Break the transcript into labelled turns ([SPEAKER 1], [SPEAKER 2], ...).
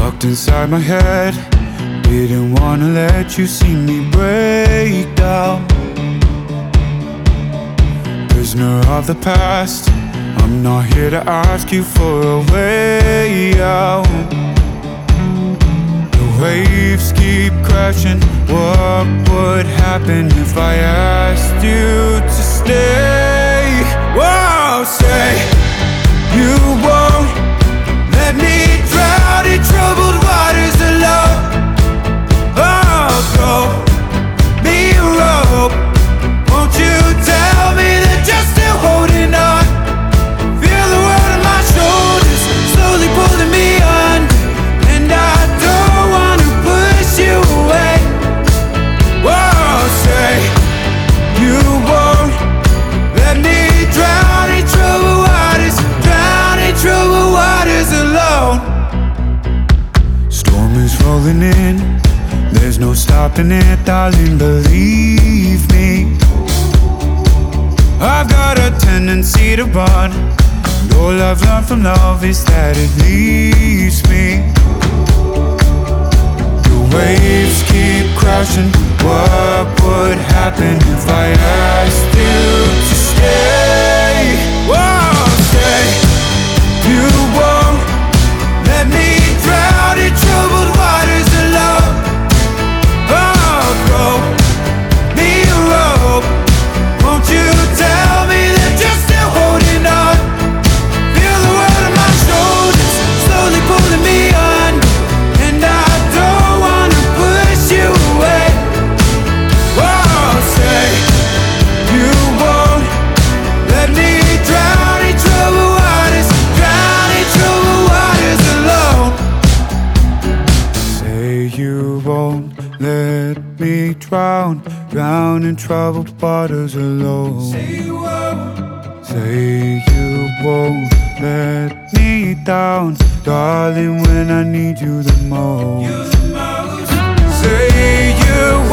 [SPEAKER 1] Locked inside my head, didn't wanna let you see me break down. Prisoner of the past, I'm not here to ask you for a way out. The waves keep crashing, what would happen if I asked you to stay? Whoa, say you won't let me drown in troubled waters alone. Oh, throw me a rope. Won't you tell me that you're still holding on? Feel the weight on my shoulders slowly pulling me under, and I don't wanna push you away. Whoa, say you won't let me drown in troubled waters, drown in troubled waters alone. Storm is rolling in, there's no stopping it, darling, believe me. I've got a tendency to run, and all I've learned from love is that it leaves me. The waves keep crashing, what would happen if I asked you to stay? Whoa, stay. You won't let me drown in troubled waters alone. Oh, throw me a rope. Won't you tell me that you're still holding on? Feel the weight on my shoulders slowly pulling me under, and I don't wanna push you away. Whoa, say you won't let me drown in troubled waters, drown in troubled waters alone. Say you won't let me drown, drown in troubled waters alone. Say you won't. Say you won't let me down, darling, when I need you the most. Say you